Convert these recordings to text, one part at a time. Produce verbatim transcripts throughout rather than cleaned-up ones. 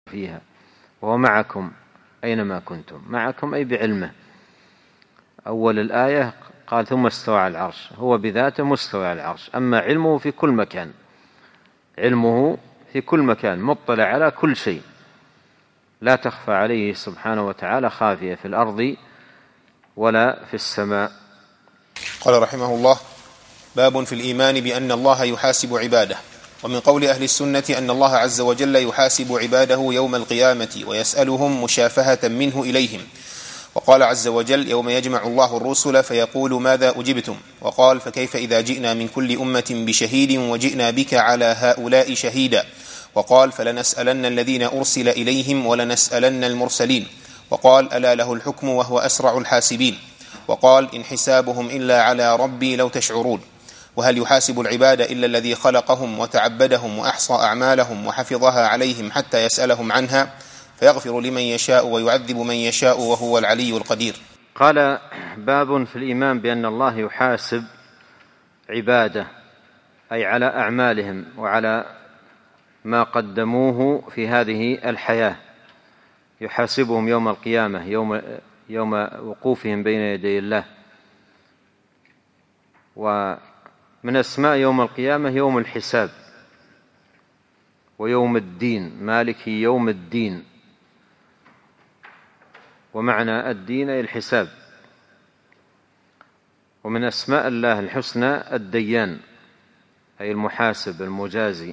فيها، وهو معكم أينما كنتم. معكم أي بعلمه. أول الآية قال ثم استوى على العرش، هو بذاته مستوى على العرش، أما علمه في كل مكان، علمه في كل مكان، مطلع على كل شيء، لا تخفى عليه سبحانه وتعالى خافية في الأرض ولا في السماء. قال رحمه الله: باب في الإيمان بأن الله يحاسب عباده. ومن قول أهل السنة أن الله عز وجل يحاسب عباده يوم القيامة ويسألهم مشافهة منه إليهم. وقال عز وجل: يوم يجمع الله الرسل فيقول ماذا أجبتم؟ وقال: فكيف إذا جئنا من كل أمة بشهيد وجئنا بك على هؤلاء شهيدا؟ وقال: فلنسألن الذين أرسل إليهم ولنسألن المرسلين. وقال: ألا له الحكم وهو أسرع الحاسبين. وقال: إن حسابهم إلا على ربي لو تشعرون. وهل يحاسب العباد إلا الذي خلقهم وتعبدهم وأحصى أعمالهم وحفظها عليهم حتى يسألهم عنها، فيغفر لمن يشاء ويعذب من يشاء وهو العلي القدير. قال: باب في الإيمان بأن الله يحاسب عباده، أي على أعمالهم وعلى ما قدموه في هذه الحياة، يحاسبهم يوم القيامة، يوم, يوم وقوفهم بين يدي الله. ومن أسماء يوم القيامة يوم الحساب ويوم الدين، مالك يوم الدين، ومعنى الدين أي الحساب. ومن أسماء الله الحسنى الديان، أي المحاسب المجازي.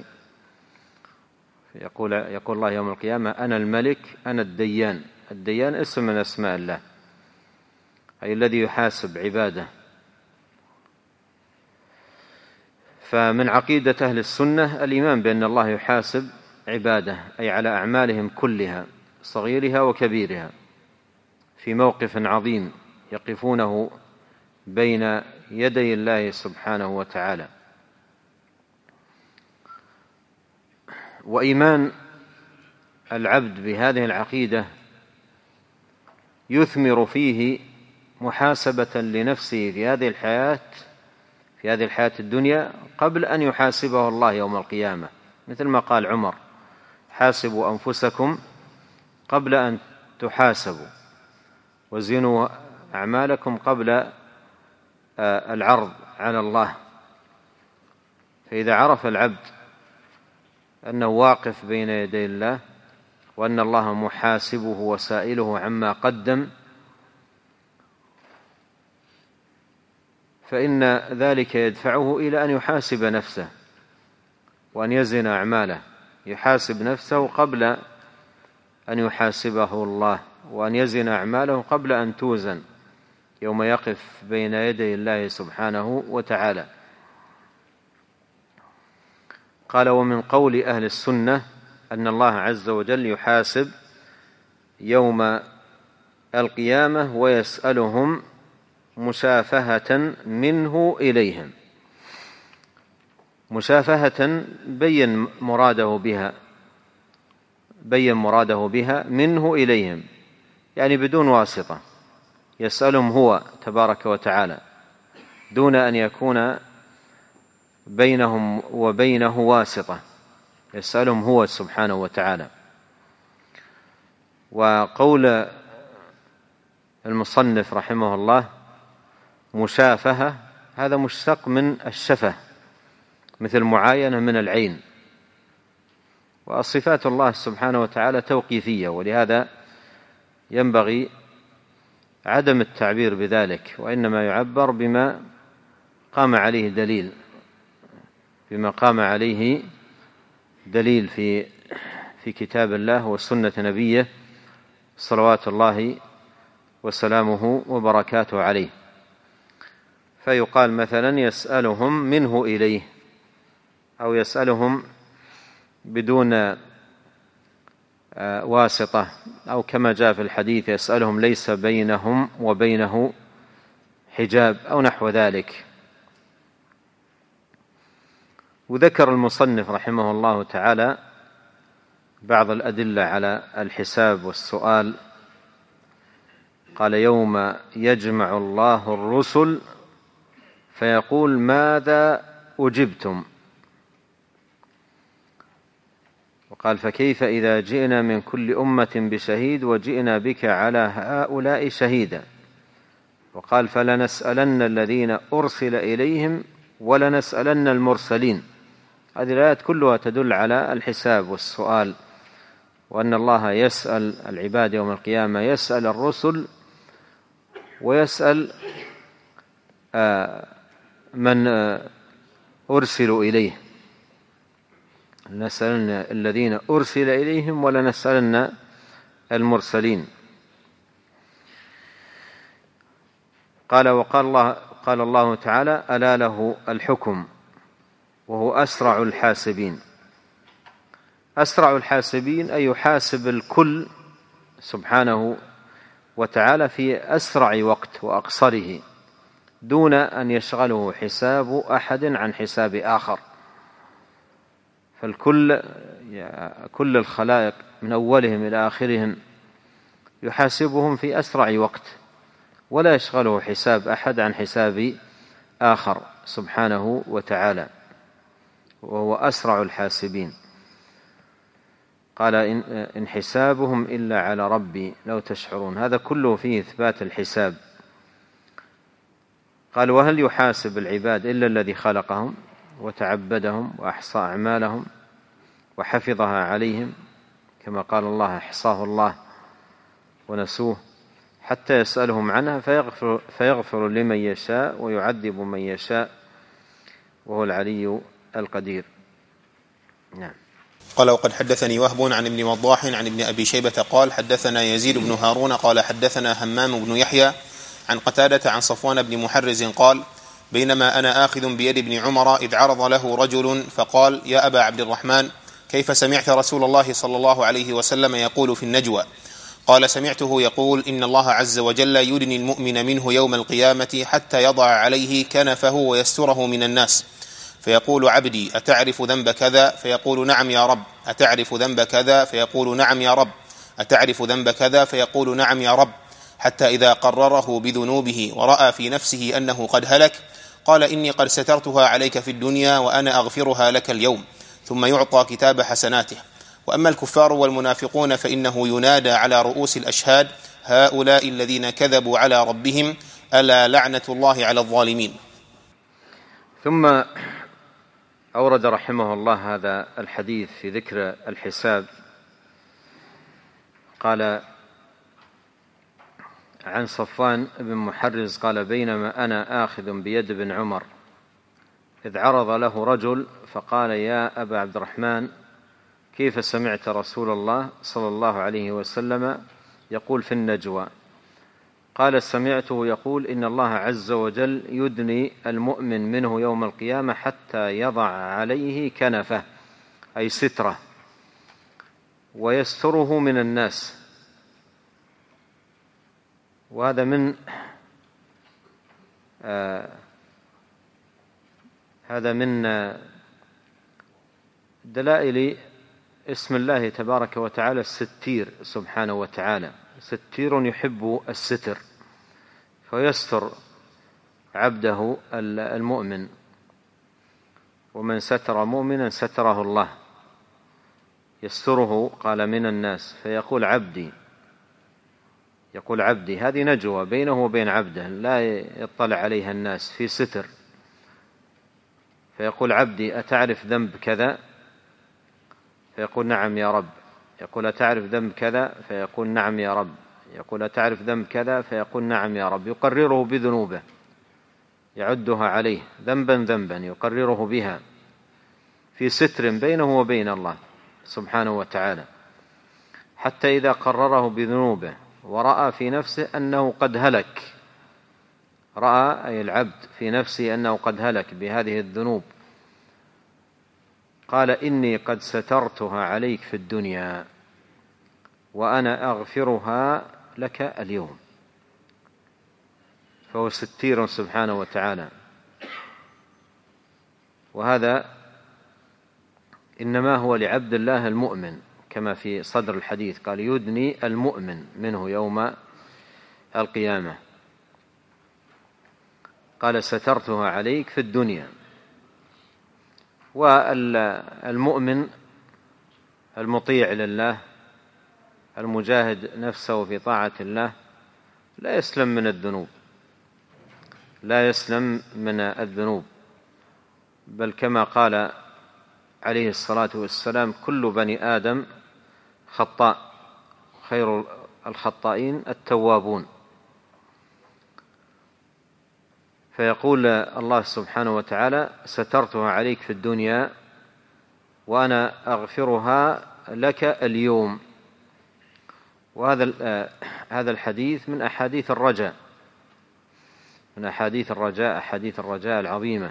يقول, يقول الله يوم القيامة: أنا الملك أنا الديان. الديان اسم من أسماء الله، أي الذي يحاسب عباده. فمن عقيدة أهل السنة الإيمان بأن الله يحاسب عباده، أي على أعمالهم كلها صغيرها وكبيرها، في موقف عظيم يقفونه بين يدي الله سبحانه وتعالى. وإيمان العبد بهذه العقيدة يثمر فيه محاسبة لنفسه في هذه الحياة في هذه الحياة الدنيا قبل أن يحاسبه الله يوم القيامة، مثل ما قال عمر: حاسبوا أنفسكم قبل أن تحاسبوا، وزنوا أعمالكم قبل العرض على الله. فإذا عرف العبد أنه واقف بين يدي الله، وأن الله محاسبه وسائله عما قدم، فإن ذلك يدفعه إلى أن يحاسب نفسه وأن يزن أعماله، يحاسب نفسه قبل أن يحاسبه الله، وأن يزن أعماله قبل أن توزن يوم يقف بين يدي الله سبحانه وتعالى. قال: ومن قول أهل السنة أن الله عز وجل يحاسب يوم القيامة ويسألهم مشافهة منه إليهم. مشافهة بين مراده بها بين مراده بها منه إليهم، يعني بدون واسطة، يسألهم هو تبارك وتعالى دون أن يكون بينهم وبينه واسطة، يسألهم هو سبحانه وتعالى. وقول المصنف رحمه الله مشافهة، هذا مشتق من الشفة، مثل معاينة من العين. وصفات الله سبحانه وتعالى توقيفية، ولهذا ينبغي عدم التعبير بذلك، وإنما يعبر بما قام عليه دليل بما قام عليه دليل في في كتاب الله وسنة نبيه صلوات الله وسلامه وبركاته عليه. فيقال مثلا: يسألهم منه إليه، أو يسألهم بدون واسطة، أو كما جاء في الحديث: يسألهم ليس بينهم وبينه حجاب، أو نحو ذلك. وذكر المصنف رحمه الله تعالى بعض الأدلة على الحساب والسؤال. قال: يوم يجمع الله الرسل فيقول ماذا أجبتم؟ وقال فكيف إذا جئنا من كل أمة بشهيد وجئنا بك على هؤلاء شهيدا. وقال فلنسألن الذين أرسل إليهم ولنسألن المرسلين. هذه الآيات كلها تدل على الحساب والسؤال، وأن الله يسأل العباد يوم القيامة، يسأل الرسل ويسأل من أرسلوا إليه. لنسألن الذين أرسل إليهم ولنسألن المرسلين. قال وقال الله قال الله تعالى ألا له الحكم وهو أسرع الحاسبين. أسرع الحاسبين أي يحاسب الكل سبحانه وتعالى في أسرع وقت وأقصره، دون أن يشغله حساب أحد عن حساب آخر. فالكل كل الخلائق من أولهم إلى آخرهم يحاسبهم في أسرع وقت، ولا يشغله حساب أحد عن حساب آخر سبحانه وتعالى، وهو أسرع الحاسبين. قال إن حسابهم إلا على ربي لو تشعرون. هذا كله فيه إثبات الحساب. قال وهل يحاسب العباد إلا الذي خلقهم وتعبدهم وأحصى أعمالهم وحفظها عليهم، كما قال الله أحصاه الله ونسوه حتى يسألهم عنها فيغفر, فيغفر لمن يشاء ويعذب من يشاء وهو العلي القدير. نعم. قال وقد حدثني وهب عن ابن وضاح عن ابن أبي شيبة قال حدثنا يزيد بن هارون قال حدثنا همام بن يحيى عن قتادة عن صفوان بن محرز قال بينما أنا آخذ بيد ابن عمر إذ عرض له رجل فقال يا أبا عبد الرحمن كيف سمعت رسول الله صلى الله عليه وسلم يقول في النجوى؟ قال سمعته يقول إن الله عز وجل يدني المؤمن منه يوم القيامة حتى يضع عليه كنفه ويستره من الناس، فيقول عبدي أتعرف ذنب كذا؟ فيقول نعم يا رب. أتعرف ذنب كذا؟ فيقول نعم يا رب. أتعرف ذنب كذا؟ فيقول نعم يا رب. حتى إذا قرره بذنوبه ورأى في نفسه أنه قد هلك قال إني قد سترتها عليك في الدنيا وأنا أغفرها لك اليوم، ثم يعطى كتاب حسناته. وأما الكفار والمنافقون فإنه ينادى على رؤوس الأشهاد هؤلاء الذين كذبوا على ربهم ألا لعنة الله على الظالمين. ثم أورد رحمه الله هذا الحديث في ذكر الحساب. قال عن صفوان بن محرز قال بينما أنا آخذ بيد ابن عمر إذ عرض له رجل فقال يا أبا عبد الرحمن كيف سمعت رسول الله صلى الله عليه وسلم يقول في النجوى؟ قال سمعته يقول إن الله عز وجل يدني المؤمن منه يوم القيامة حتى يضع عليه كنفه أي ستره ويستره من الناس. وهذا من آه هذا من آه دلائل اسم الله تبارك وتعالى الستير سبحانه وتعالى. ستير يحب الستر فيستر عبده المؤمن، ومن ستر مؤمنا ستره الله. يستره قال من الناس فيقول عبدي يقول عبدي هذه نجوى بينه وبين عبده لا يطلع عليها الناس في ستر. فيقول عبدي أتعرف ذنب كذا؟ فيقول نعم يا رب. يقول أتعرف ذنب كذا؟ فيقول نعم يا رب. يقول أتعرف ذنب كذا؟ فيقول نعم يا رب. يقرره بذنوبه يعدها عليه ذنبا ذنبا يقرره بها في ستر بينه وبين الله سبحانه وتعالى، حتى إذا قرره بذنوبه ورأى في نفسه أنه قد هلك. رأى أي العبد في نفسه أنه قد هلك بهذه الذنوب قال إني قد سترتها عليك في الدنيا وأنا أغفرها لك اليوم. فهو ستير سبحانه وتعالى. وهذا إنما هو لعبد الله المؤمن كما في صدر الحديث قال يدني المؤمن منه يوم القيامة. قال سترتها عليك في الدنيا. والمؤمن المطيع لله المجاهد نفسه في طاعة الله لا يسلم من الذنوب، لا يسلم من الذنوب، بل كما قال عليه الصلاة والسلام: كل بني آدم خطاء، خير الخطائين التوابون. فيقول الله سبحانه وتعالى: سترتها عليك في الدنيا وأنا أغفرها لك اليوم. وهذا هذا الحديث من أحاديث الرجاء، من أحاديث الرجاء أحاديث الرجاء العظيمة.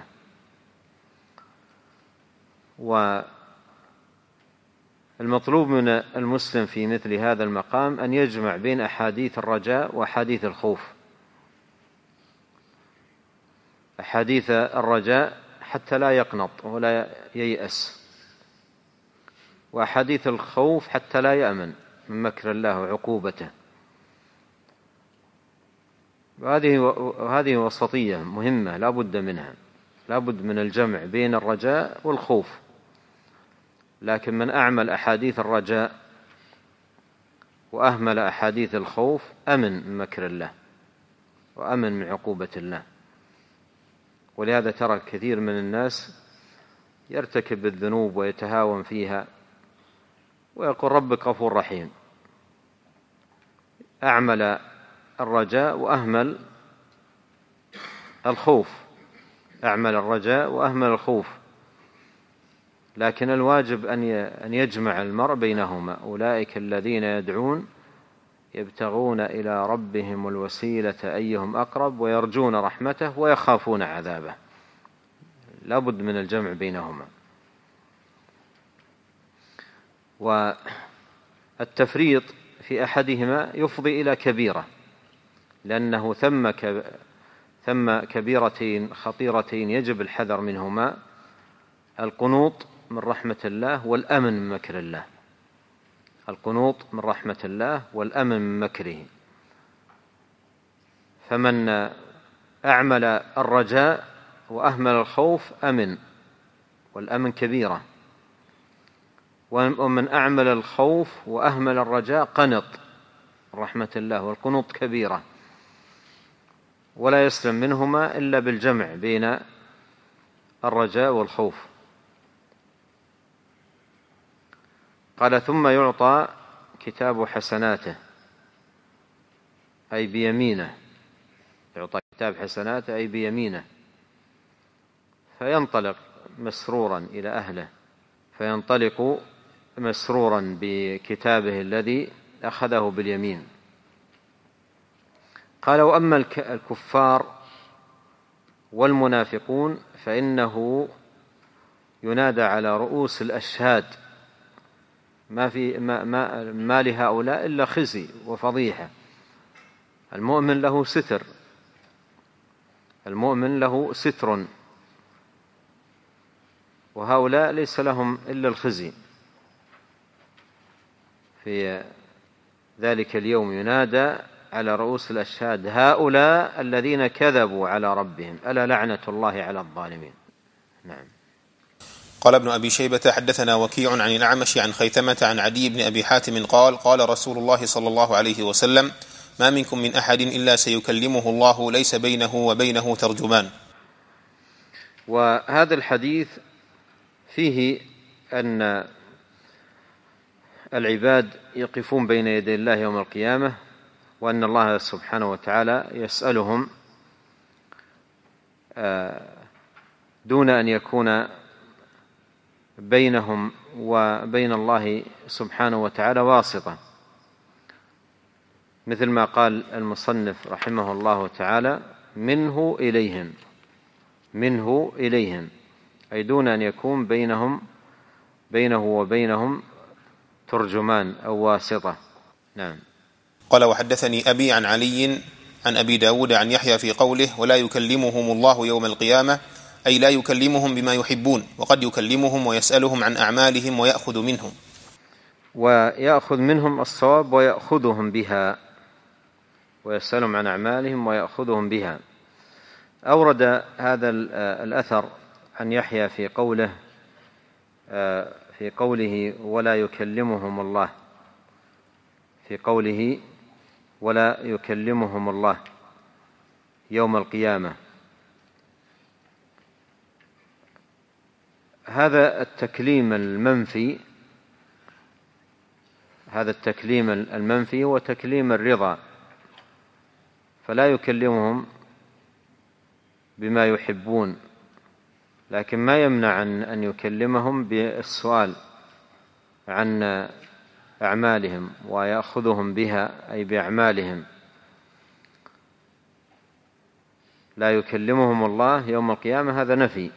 والمطلوب من المسلم في مثل هذا المقام أن يجمع بين أحاديث الرجاء وأحاديث الخوف. أحاديث الرجاء حتى لا يقنط ولا ييأس، وأحاديث الخوف حتى لا يأمن من مكر الله وعقوبته. وهذه وهذه وسطية مهمة لا بد منها، لا بد من الجمع بين الرجاء والخوف. لكن من أعمل أحاديث الرجاء وأهمل أحاديث الخوف أمن من مكر الله وأمن من عقوبة الله. ولهذا ترى كثير من الناس يرتكب الذنوب ويتهاون فيها ويقول ربك غفور رحيم، أعمل الرجاء وأهمل الخوف، أعمل الرجاء وأهمل الخوف. لكن الواجب أن يجمع المرء بينهما: أولئك الذين يدعون يبتغون إلى ربهم الوسيلة أيهم أقرب ويرجون رحمته ويخافون عذابه. لا بد من الجمع بينهما. والتفريط في أحدهما يفضي إلى كبيرة، لأنه ثم ثم كبيرتين خطيرتين يجب الحذر منهما: القنوط من رحمة الله والأمن من مكر الله. القنوط من رحمة الله والأمن من مكره. فمن أعمل الرجاء وأهمل الخوف أمن، والأمن كبيرة. ومن أعمل الخوف وأهمل الرجاء قنط رحمة الله، والقنوط كبيرة، ولا يسلم منهما إلا بالجمع بين الرجاء والخوف. قال: ثم يعطى كتاب حسناته، أي بيمينه، يعطى كتاب حسناته أي بيمينه، فينطلق مسرورا إلى أهله، فينطلق مسرورا بكتابه الذي أخذه باليمين. قال: وأما الكفار والمنافقون فإنه ينادى على رؤوس الأشهاد: ما في ما, ما, ما لهؤلاء إلا خزي وفضيحة. المؤمن له ستر، المؤمن له ستر، وهؤلاء ليس لهم إلا الخزي. في ذلك اليوم ينادى على رؤوس الأشهاد: هؤلاء الذين كذبوا على ربهم ألا لعنة الله على الظالمين. نعم. قال ابن أبي شيبة: حدثنا وكيع عن الأعمش عن خيثمة عن عدي بن أبي حاتم قال: قال رسول الله صلى الله عليه وسلم: ما منكم من أحد إلا سيكلمه الله ليس بينه وبينه ترجمان. وهذا الحديث فيه أن العباد يقفون بين يدي الله يوم القيامة، وأن الله سبحانه وتعالى يسألهم دون أن يكون بينهم وبين الله سبحانه وتعالى واسطة، مثل ما قال المصنف رحمه الله تعالى: منه إليهم، منه إليهم، أي دون أن يكون بينهم بينه وبينهم ترجمان أو واسطة. نعم. قال: وحدثني أبي عن علي عن أبي داود عن يحيى في قوله: ولا يكلمهم الله يوم القيامة، أي لا يكلمهم بما يحبون، وقد يكلمهم ويسألهم عن أعمالهم ويأخذ منهم. ويأخذ منهم الصواب ويأخذهم بها، ويسألهم عن أعمالهم ويأخذهم بها. أورد هذا الأثر عن يحيى في قوله في قوله ولا يكلمهم الله في قوله ولا يكلمهم الله يوم القيامة، هذا التكليم المنفي هذا التكليم المنفي هو تكليم الرضا، فلا يكلمهم بما يحبون، لكن ما يمنع أن يكلمهم بالسؤال عن أعمالهم ويأخذهم بها، أي بأعمالهم. لا يكلمهم الله يوم القيامة هذا نفي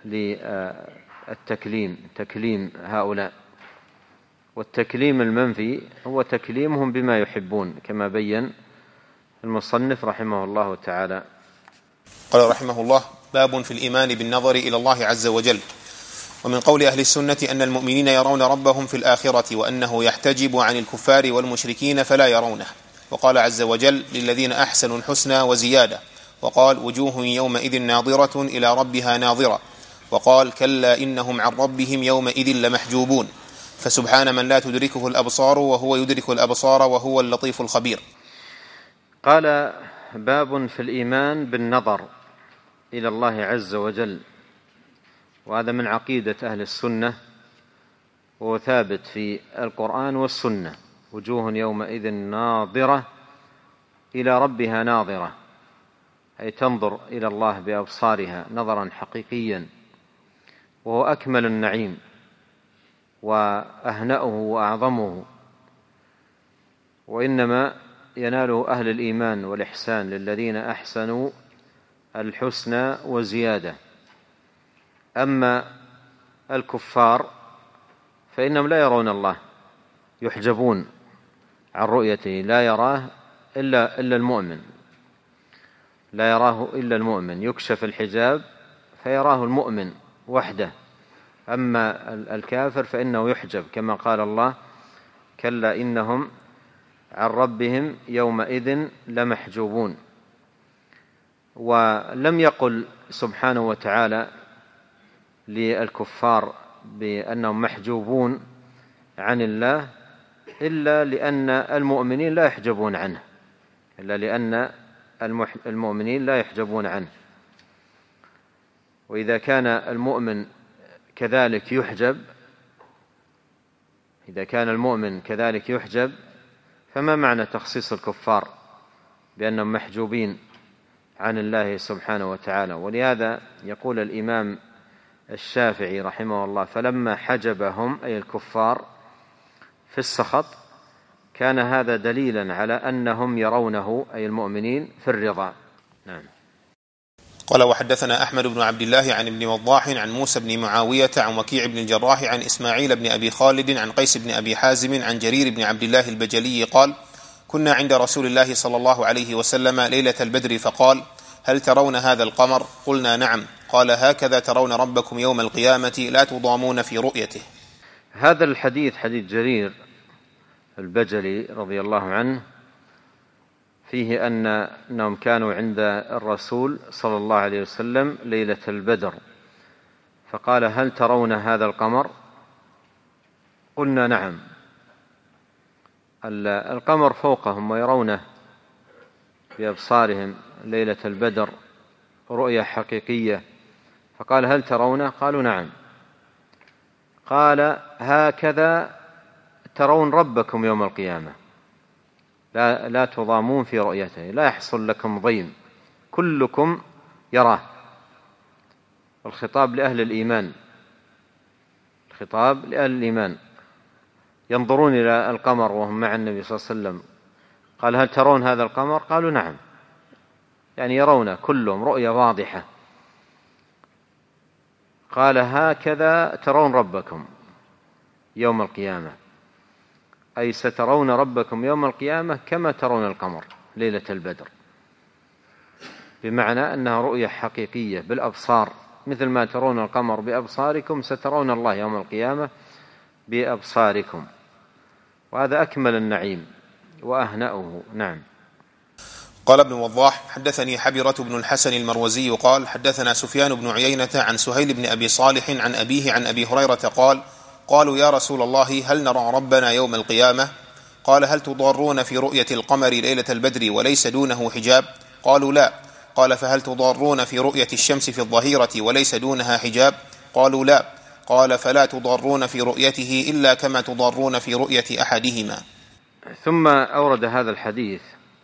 للتكليم تكليم هؤلاء، والتكليم المنفي هو تكليمهم بما يحبون كما بين المصنف رحمه الله تعالى. قال رحمه الله: باب في الإيمان بالنظر إلى الله عز وجل. ومن قول أهل السنة أن المؤمنين يرون ربهم في الآخرة، وأنه يحتجب عن الكفار والمشركين فلا يرونه. وقال عز وجل: للذين أحسنوا الحسنى وزيادة. وقال: وجوه يومئذ ناظرة إلى ربها ناظرة. وقال: كلا إنهم عن ربهم يومئذ لمحجوبون. فسبحان من لا تدركه الأبصار وهو يدرك الأبصار وهو اللطيف الخبير. قال: باب في الإيمان بالنظر إلى الله عز وجل، وهذا من عقيدة أهل السنة، وهو ثابت في القرآن والسنة: وجوه يومئذ ناظرة إلى ربها ناظرة، أي تنظر إلى الله بأبصارها نظرا حقيقيا، وهو أكمل النعيم وأهنأه وأعظمه، وإنما يناله أهل الإيمان والإحسان للذين أحسنوا الحسنى وزيادة. أما الكفار فإنهم لا يرون الله، يحجبون عن رؤيته، لا يراه إلا, إلا المؤمن لا يراه إلا المؤمن، يكشف الحجاب فيراه المؤمن وحده. أما الكافر فإنه يحجب، كما قال الله: كلا إنهم عن ربهم يومئذ لمحجوبون. ولم يقل سبحانه وتعالى للكفار بأنهم محجوبون عن الله إلا لأن المؤمنين لا يحجبون عنه إلا لأن المؤمنين لا يحجبون عنه. وإذا كان المؤمن كذلك يحجب إذا كان المؤمن كذلك يحجب فما معنى تخصيص الكفار بأنهم محجوبين عن الله سبحانه وتعالى؟ ولهذا يقول الإمام الشافعي رحمه الله: فلما حجبهم أي الكفار في السخط كان هذا دليلا على أنهم يرونه أي المؤمنين في الرضا. نعم. قال: وحدثنا أحمد بن عبد الله عن ابن وضاح عن موسى بن معاوية عن وكيع بن الجراح عن إسماعيل بن أبي خالد عن قيس بن أبي حازم عن جرير بن عبد الله البجلي قال: كنا عند رسول الله صلى الله عليه وسلم ليلة البدر فقال: هل ترون هذا القمر؟ قلنا: نعم. قال: هكذا ترون ربكم يوم القيامة لا تضامون في رؤيته. هذا الحديث حديث جرير البجلي رضي الله عنه فيه أن أنهم كانوا عند الرسول صلى الله عليه وسلم ليلة البدر، فقال: هل ترون هذا القمر؟ قلنا: نعم. القمر فوقهم ويرونه بأبصارهم ليلة البدر رؤية حقيقية، فقال: هل ترونه؟ قالوا: نعم. قال: هكذا ترون ربكم يوم القيامة لا, لا تضامون في رؤيته، لا يحصل لكم ضيم، كلكم يراه. الخطاب لأهل الإيمان الخطاب لأهل الإيمان ينظرون إلى القمر وهم مع النبي صلى الله عليه وسلم. قال: هل ترون هذا القمر؟ قالوا: نعم. يعني يرون كلهم رؤية واضحة. قال: هكذا ترون ربكم يوم القيامة، أي سترون ربكم يوم القيامة كما ترون القمر ليلة البدر، بمعنى أنها رؤية حقيقية بالأبصار، مثل ما ترون القمر بأبصاركم سترون الله يوم القيامة بأبصاركم، وهذا أكمل النعيم وأهنأه. نعم. قال ابن وضاح: حدثني حبيرة بن الحسن المروزي قال: حدثنا سفيان بن عيينة عن سهيل بن أبي صالح عن أبيه عن أبي هريرة قال: قالوا يا رسول الله هل نرى ربنا يوم القيامة؟ قال هل تضارون في رؤية القمر ليلة البدر وليس دونه حجاب؟ قالوا لا. قال فهل تضارون في رؤية الشمس في الظهيرة وليس دونها حجاب؟ قالوا لا. قال فلا تضارون في رؤيته إلا كما تضارون في رؤية أحدهما. ثم أورد هذا الحديث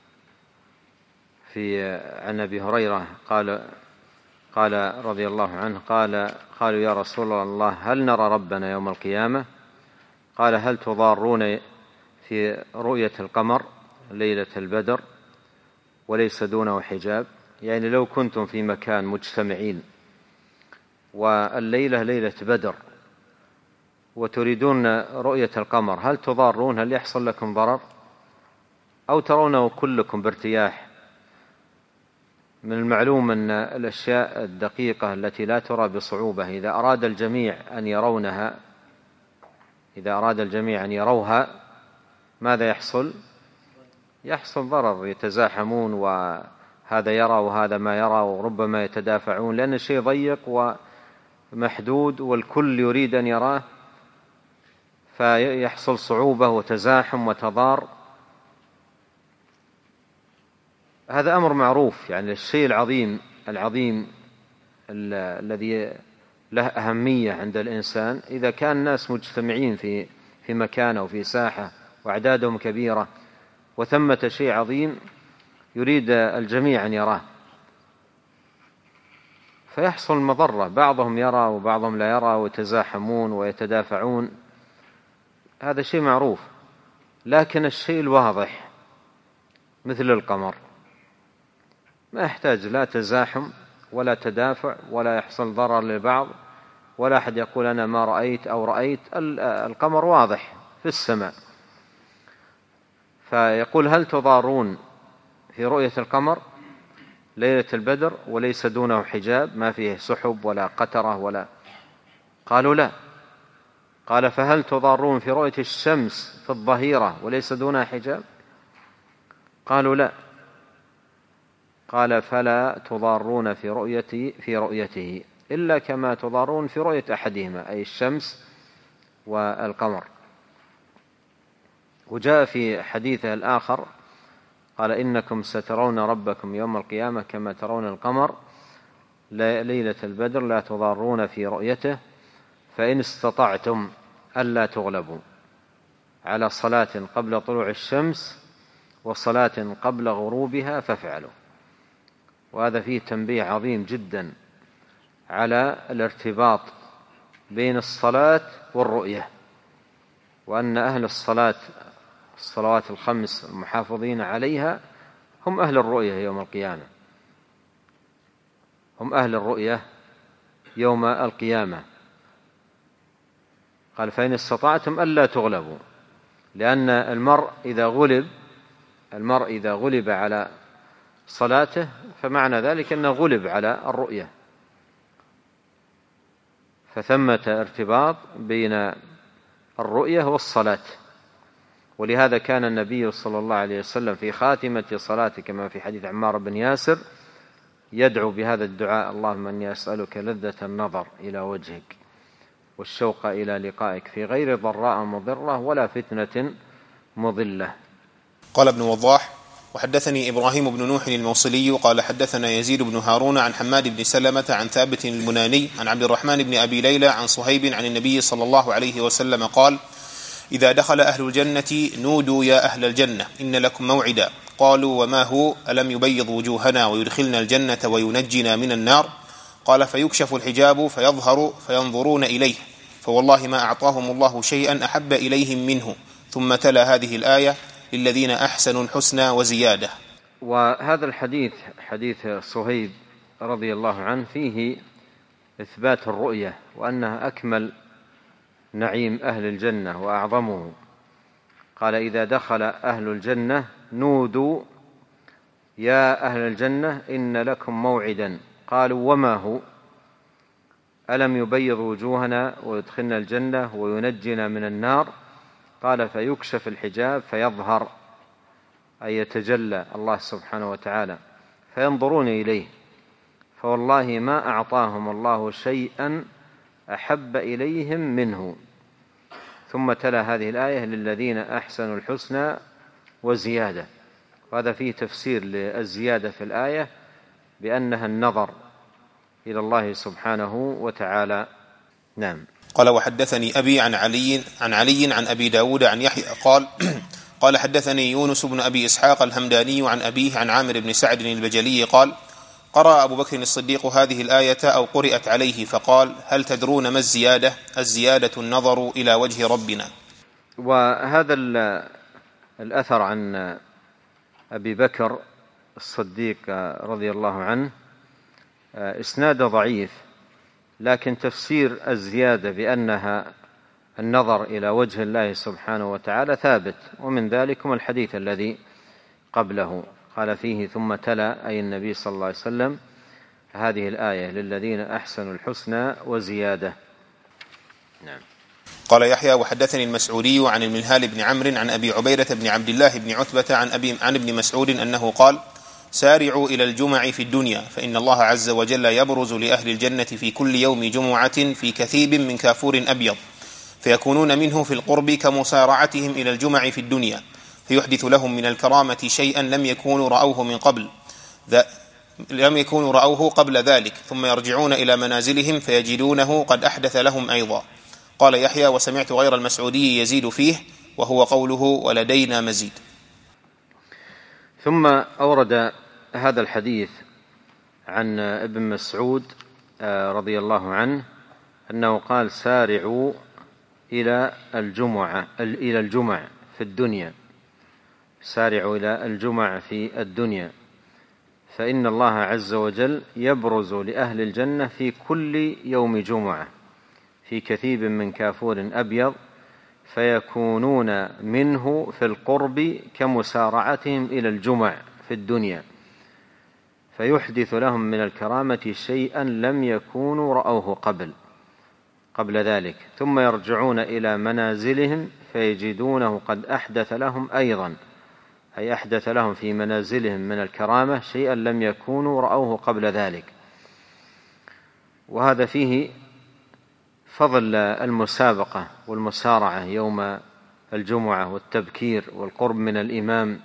في عن أبي هريرة قال قال رضي الله عنه قال قالوا يا رسول الله هل نرى ربنا يوم القيامة؟ قال هل تضارون في رؤية القمر ليلة البدر وليس دونه حجاب؟ يعني لو كنتم في مكان مجتمعين والليلة ليلة بدر وتريدون رؤية القمر، هل تضارون؟ هل يحصل لكم ضرر أو ترونه كلكم بارتياح؟ من المعلوم أن الأشياء الدقيقة التي لا ترى بصعوبة إذا أراد الجميع أن يرونها إذا أراد الجميع أن يروها ماذا يحصل؟ يحصل ضرر، يتزاحمون وهذا يرى وهذا ما يرى وربما يتدافعون لأن الشيء ضيق ومحدود والكل يريد أن يراه، فيحصل صعوبة وتزاحم وتضار. هذا أمر معروف، يعني الشيء العظيم العظيم الذي له أهمية عند الإنسان إذا كان الناس مجتمعين في في مكان أو في ساحة وأعدادهم كبيرة وثمة شيء عظيم يريد الجميع أن يراه، فيحصل مضرة، بعضهم يرى وبعضهم لا يرى ويتزاحمون ويتدافعون، هذا شيء معروف. لكن الشيء الواضح مثل القمر ما يحتاج لا تزاحم ولا تدافع ولا يحصل ضرر للبعض ولا أحد يقول أنا ما رأيت أو رأيت، القمر واضح في السماء. فيقول هل تضارون في رؤية القمر ليلة البدر وليس دونه حجاب، ما فيه سحب ولا قترة ولا؟ قالوا لا. قال فهل تضارون في رؤية الشمس في الظهيرة وليس دونها حجاب؟ قالوا لا. قال فلا تضارون في رؤيتي في رؤيته إلا كما تضارون في رؤية أحدهما، أي الشمس والقمر. وجاء في حديثه الآخر قال إنكم سترون ربكم يوم القيامة كما ترون القمر ليلة البدر لا تضارون في رؤيته، فإن استطعتم ألا تغلبوا على صلاة قبل طلوع الشمس وصلاة قبل غروبها فافعلوا. وهذا فيه تنبيه عظيم جدا على الارتباط بين الصلاة والرؤية، وأن أهل الصلاة الصلوات الخمس المحافظين عليها هم أهل الرؤية يوم القيامة، هم أهل الرؤية يوم القيامة. قال فإن استطعتم ألا تغلبوا، لأن المرء إذا غلب المرء إذا غلب على صلاته فمعنى ذلك أنه غلب على الرؤية، فثمة ارتباط بين الرؤية والصلاة. ولهذا كان النبي صلى الله عليه وسلم في خاتمة صلاته كما في حديث عمار بن ياسر يدعو بهذا الدعاء: اللهم إني أسألك لذة النظر إلى وجهك والشوق إلى لقائك في غير ضراء مضرة ولا فتنة مضلة. قال ابن وضاح: وحدثني إبراهيم بن نوح الموصلي قال حدثنا يزيد بن هارون عن حماد بن سلمة عن ثابت البناني عن عبد الرحمن بن أبي ليلى عن صهيب عن النبي صلى الله عليه وسلم قال: إذا دخل أهل الجنة نودوا يا أهل الجنة إن لكم موعدا. قالوا: وما هو؟ ألم يبيض وجوهنا ويدخلنا الجنة وينجنا من النار؟ قال: فيكشف الحجاب فيظهر فينظرون إليه، فوالله ما أعطاهم الله شيئا أحب إليهم منه. ثم تلا هذه الآية: للذين أحسنوا الحسنى وزيادة. وهذا الحديث حديث صهيب رضي الله عنه فيه إثبات الرؤية وأنها أكمل نعيم أهل الجنة وأعظمه. قال: إذا دخل أهل الجنة نودوا يا أهل الجنة إن لكم موعدا. قالوا: وما هو؟ ألم يبيض وجوهنا ويدخلنا الجنة وينجنا من النار؟ قال: فيكشف الحجاب فيظهر، أي يتجلى الله سبحانه وتعالى، فينظرون إليه، فوالله ما أعطاهم الله شيئا أحب إليهم منه. ثم تلا هذه الآية للذين أحسنوا الحسنى وزيادة. وهذا فيه تفسير للزيادة في الآية بأنها النظر إلى الله سبحانه وتعالى. نعم. قال وحدثني أبي عن علي عن علي عن أبي داود عن يحيى قال قال حدثني يونس بن أبي إسحاق الهمداني عن أبيه عن عامر بن سعد البجلي قال قرأ أبو بكر الصديق هذه الآية أو قرئت عليه فقال هل تدرون ما الزيادة؟ الزيادة النظر إلى وجه ربنا. وهذا الأثر عن أبي بكر الصديق رضي الله عنه إسناد ضعيف، لكن تفسير الزيادة بأنها النظر إلى وجه الله سبحانه وتعالى ثابت، ومن ذلكم الحديث الذي قبله قال فيه ثم تلا أي النبي صلى الله عليه وسلم هذه الآية للذين أحسنوا الحسنى وزيادة. نعم. قال يحيى وحدثني المسعودي عن المنهال بن عمرو عن أبي عبيدة بن عبد الله بن عتبة عن, أبي عن ابن مسعود أنه قال سارعوا إلى الجمع في الدنيا فإن الله عز وجل يبرز لأهل الجنة في كل يوم جمعة في كثيب من كافور أبيض فيكونون منه في القرب كمسارعتهم إلى الجمع في الدنيا فيحدث لهم من الكرامة شيئا لم يكونوا رأوه من قبل لم يكونوا رأوه قبل ذلك ثم يرجعون إلى منازلهم فيجدونه قد أحدث لهم أيضا. قال يحيى وسمعت غير المسعودي يزيد فيه وهو قوله ولدينا مزيد. ثم أورد هذا الحديث عن ابن مسعود رضي الله عنه أنه قال سارعوا إلى الجمعة إلى الجمع في الدنيا سارعوا إلى الجمع في الدنيا فإن الله عز وجل يبرز لأهل الجنة في كل يوم جمعة في كثيب من كافور أبيض فيكونون منه في القرب كمسارعتهم إلى الجمع في الدنيا فيحدث لهم من الكرامة شيئا لم يكونوا رأوه قبل قبل ذلك ثم يرجعون إلى منازلهم فيجدونه قد أحدث لهم أيضا أي أحدث لهم في منازلهم من الكرامة شيئا لم يكونوا رأوه قبل ذلك. وهذا فيه فضل المسابقة والمسارعة يوم الجمعة والتبكير والقرب من الإمام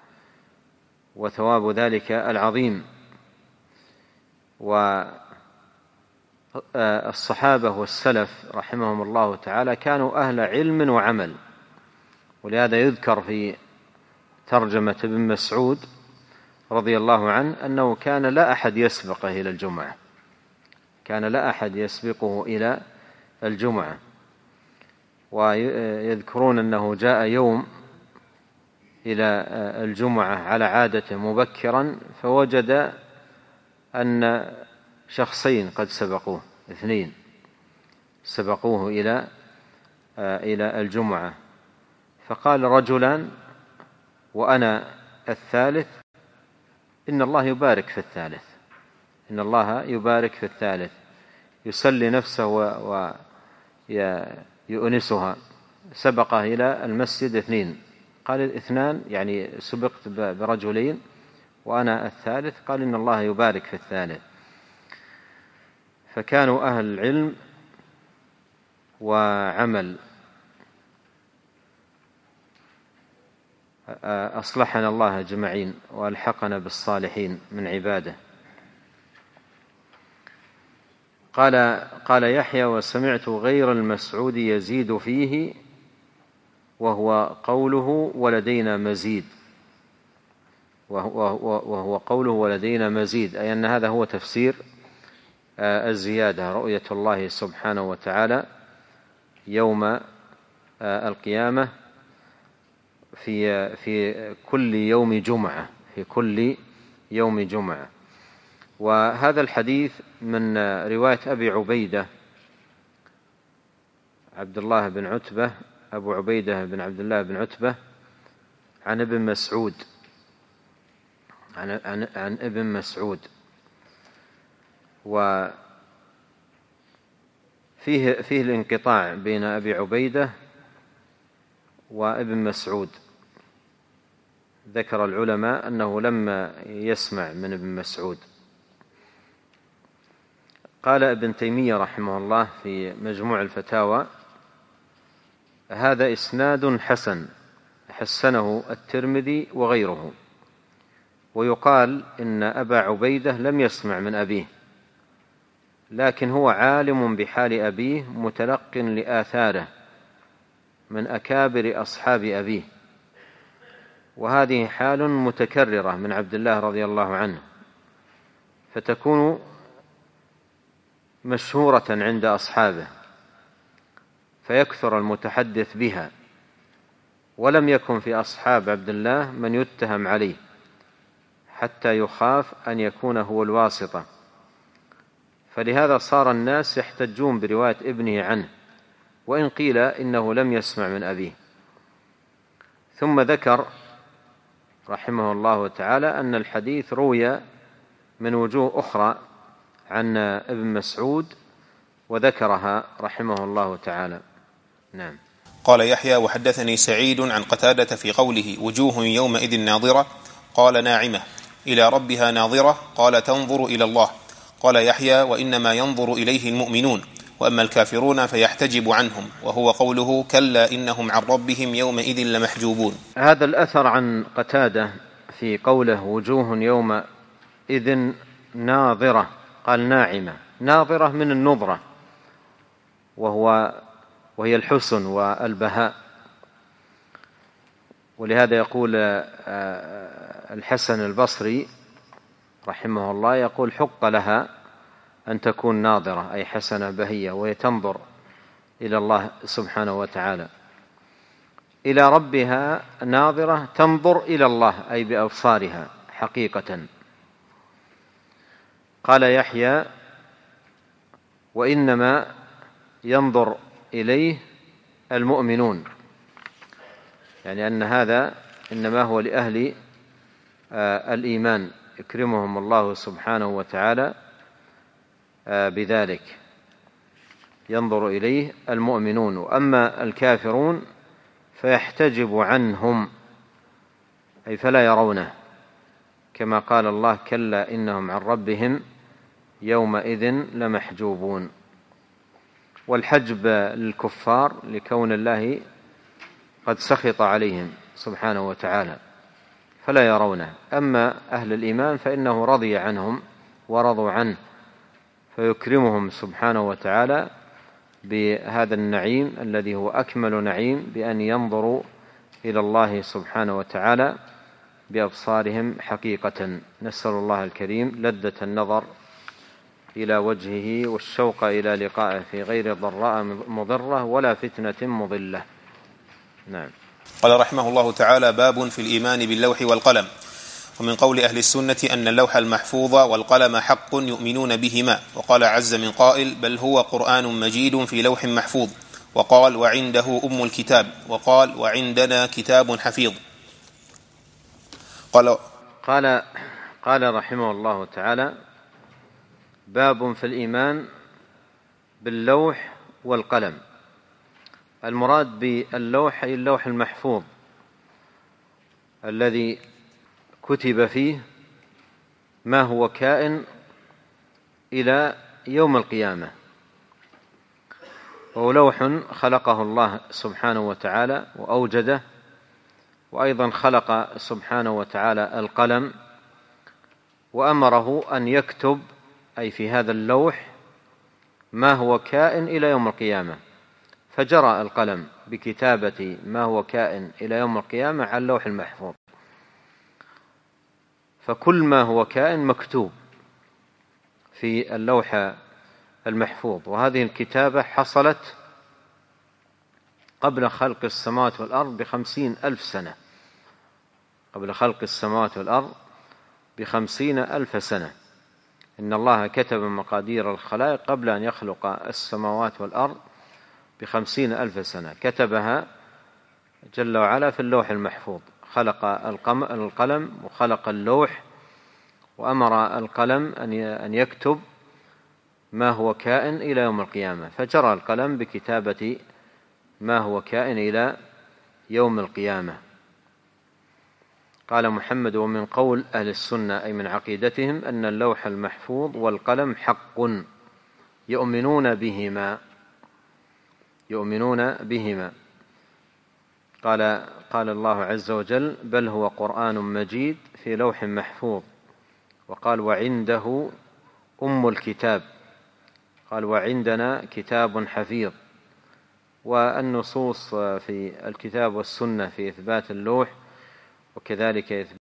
وثواب ذلك العظيم. والصحابة والسلف رحمهم الله تعالى كانوا أهل علم وعمل، ولهذا يذكر في ترجمة ابن مسعود رضي الله عنه أنه كان لا أحد يسبقه إلى الجمعة كان لا أحد يسبقه إلى الجمعة. ويذكرون أنه جاء يوم إلى الجمعة على عادته مبكرا فوجد أن شخصين قد سبقوه اثنين سبقوه إلى إلى الجمعة فقال رجلان وأنا الثالث إن الله يبارك في الثالث إن الله يبارك في الثالث يسلي نفسه ويؤنسها سبقه إلى المسجد اثنين قال اثنان يعني سبقت برجلين وأنا الثالث قال إن الله يبارك في الثالث. فكانوا أهل علم وعمل. أصلحنا الله أجمعين وألحقنا بالصالحين من عباده. قال قال يحيى وسمعت غير المسعود يزيد فيه وهو قوله ولدينا مزيد وهو, وهو قوله ولدينا مزيد أي أن هذا هو تفسير الزيادة رؤية الله سبحانه وتعالى يوم القيامة في في كل يوم جمعة في كل يوم جمعة. وهذا الحديث من رواية أبي عبيدة عبد الله بن عتبة أبو عبيدة بن عبد الله بن عتبة عن ابن مسعود عن, عن, عن ابن مسعود وفيه فيه الانقطاع بين أبي عبيدة وابن مسعود. ذكر العلماء أنه لما يسمع من ابن مسعود. قال ابن تيمية رحمه الله في مجموع الفتاوى هذا إسناد حسن حسنه الترمذي وغيره. ويقال إن أبا عبيدة لم يسمع من أبيه، لكن هو عالم بحال أبيه متلق لآثاره من أكابر أصحاب أبيه، وهذه حال متكررة من عبد الله رضي الله عنه، فتكون مشهورة عند أصحابه فيكثر المتحدث بها، ولم يكن في أصحاب عبد الله من يتهم عليه حتى يخاف أن يكون هو الواسطة، فلهذا صار الناس يحتجون برواية ابنه عنه وإن قيل إنه لم يسمع من أبيه. ثم ذكر رحمه الله تعالى أن الحديث روي من وجوه أخرى عن ابن مسعود وذكرها رحمه الله تعالى. نعم. قال يحيى: وحدثني سعيد عن قتادة في قوله: وجوه يومئذ ناظرة، قال: ناعمة إلى ربها ناظرة، قال: تنظر إلى الله. قال يحيى: وإنما ينظر إليه المؤمنون، وأما الكافرون فيحتجب عنهم، وهو قوله: كلا إنهم عن ربهم يومئذ لمحجوبون. هذا الأثر عن قتادة في قوله وجوه يومئذ ناظرة، قال ناعمة. ناظرة من النظرة، وهو وهي الحسن والبهاء، ولهذا يقول الحسن البصري رحمه الله يقول: حق لها أن تكون ناظرة، أي حسنة بهية، وهي تنظر إلى الله سبحانه وتعالى. إلى ربها ناظرة، تنظر إلى الله أي بأبصارها حقيقة. قال يحيى: وإنما ينظر إليه المؤمنون، يعني أن هذا إنما هو لأهل الإيمان يكرمهم الله سبحانه وتعالى بذلك، ينظر إليه المؤمنون. وأما الكافرون فيحتجب عنهم، أي فلا يرونه، كما قال الله: كلا إنهم عن ربهم يومئذ لمحجوبون. والحجب للكفار لكون الله قد سخط عليهم سبحانه وتعالى فلا يرونه. أما أهل الإيمان فإنه رضي عنهم ورضوا عنه، فيكرمهم سبحانه وتعالى بهذا النعيم الذي هو أكمل نعيم، بأن ينظروا إلى الله سبحانه وتعالى بأبصارهم حقيقة. نسأل الله الكريم لذة النظر إلى وجهه والشوق إلى لقائه في غير ضراء مضرة ولا فتنة مضلة. نعم. قال رحمه الله تعالى: باب في الإيمان باللوح والقلم. ومن قول أهل السنة أن اللوح المحفوظ والقلم حق يؤمنون بهما. وقال عز من قائل: بل هو قرآن مجيد في لوح محفوظ. وقال: وعنده أم الكتاب. وقال: وعندنا كتاب حفيظ. قال قال, قال رحمه الله تعالى: باب في الإيمان باللوح والقلم. المراد باللوح أي اللوح المحفوظ الذي كتب فيه ما هو كائن إلى يوم القيامة، وهو لوح خلقه الله سبحانه وتعالى وأوجده، وأيضا خلق سبحانه وتعالى القلم وأمره أن يكتب، أي في هذا اللوح، ما هو كائن إلى يوم القيامة، فجرى القلم بكتابة ما هو كائن إلى يوم القيامة على اللوح المحفوظ، فكل ما هو كائن مكتوب في اللوح المحفوظ. وهذه الكتابة حصلت قبل خلق السماوات والأرض بخمسين ألف سنة، قبل خلق السماوات والأرض بخمسين ألف سنة. إن الله كتب مقادير الخلائق قبل أن يخلق السماوات والأرض بخمسين ألف سنة، كتبها جل وعلا في اللوح المحفوظ. خلق القلم وخلق اللوح، وأمر القلم أن يكتب ما هو كائن إلى يوم القيامة، فجرى القلم بكتابة ما هو كائن إلى يوم القيامة. قال محمد: ومن قول أهل السنة أي من عقيدتهم أن اللوح المحفوظ والقلم حق يؤمنون بهما، يؤمنون بهما قال قال الله عز وجل: بل هو قرآن مجيد في لوح محفوظ. وقال: وعنده أم الكتاب. قال: وعندنا كتاب حفيظ. والنصوص في الكتاب والسنة في إثبات اللوح وكذلك